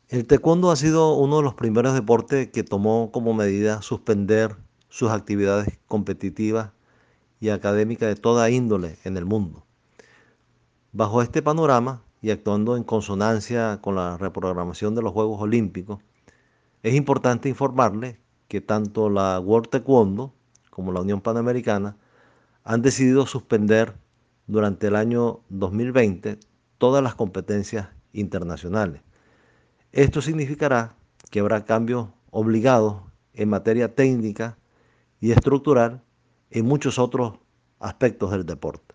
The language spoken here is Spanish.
El taekwondo ha sido uno de los primeros deportes que tomó como medida suspender sus actividades competitivas y académicas de toda índole en el mundo. Bajo este panorama y actuando en consonancia con la reprogramación de los Juegos Olímpicos, es importante informarle que tanto la World Taekwondo como la Unión Panamericana han decidido suspender durante el año 2020 todas las competencias internacionales. Esto significará que habrá cambios obligados en materia técnica y estructural en muchos otros aspectos del deporte.